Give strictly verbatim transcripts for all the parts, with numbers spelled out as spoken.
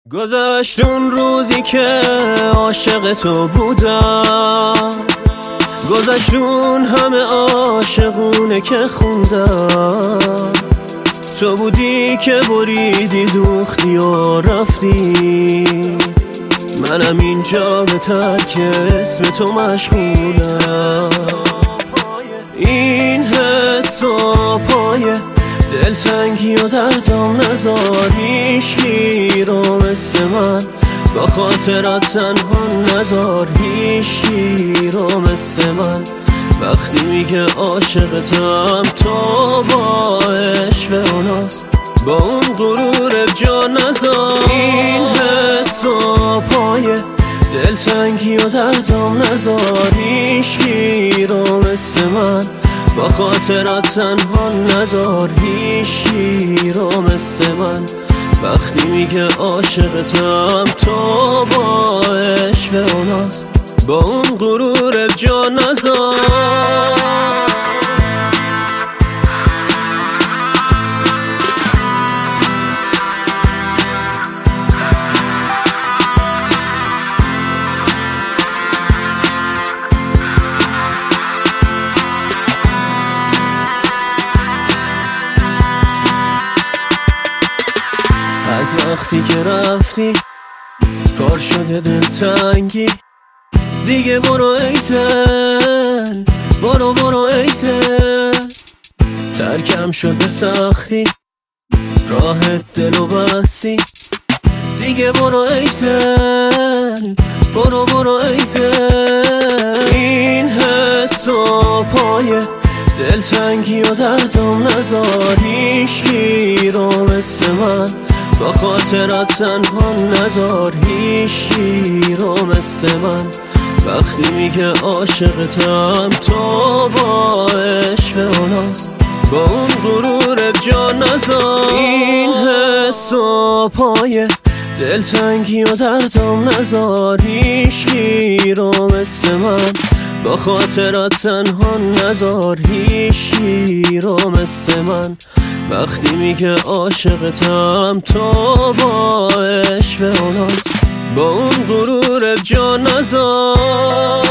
گذشت اون روزی که عاشق تو بودم، گذشت اون همه عاشقونه که خوندم. تو بودی که بریدی دوختی و رفتی، منم اینجا به ترک اسم تو مشغولم. این حسا پای دلتنگی و دردم نذار هیچکی رو مثل من با خاطرت تنها نذار هیچکی رو مثل من. وقتی میگه عاشقتم تو با عشق اوناست، با اون غرور جا نذار. این حس و پای دلتنگی و دردم نذار هیچکی رو مثل من با خاطرت تنها نذار هیچکی رو مثل من. وقتی میگه عاشقتم تو با عشق اوناست، با اون غرور جا نذار. از وقتی که رفتی کار شده دلتنگی، دیگه برو ای دل، برو برو ای دل. ترکم شده سختی راه دلو بستی، دیگه برو ای دل، برو برو ای دل. این حس و پای دلتنگی و دردم نذار هیچکی رو مثل من با خاطرت تنها نذار هیچکی رو مثل من. وقتی میگه عاشقتم تو با عشق اوناست، با اون غرور جا نذار. این حس و پای دلتنگی و دردم نذار هیچکی رو مثل من با خاطرت تنها نذار هیچکی رو مثل من. وقتی میگه عاشقتم تو با عشق اوناست، با اون غرور جا نذار.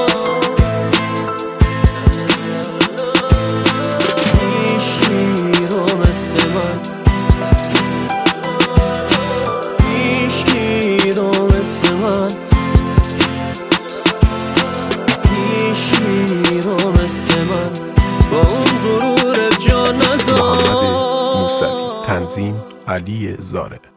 هیچکی رو مثل من، هیچکی رو مثل من، هیچکی رو مثل من با اون غرور جا نذار. تنظیم علی زاره.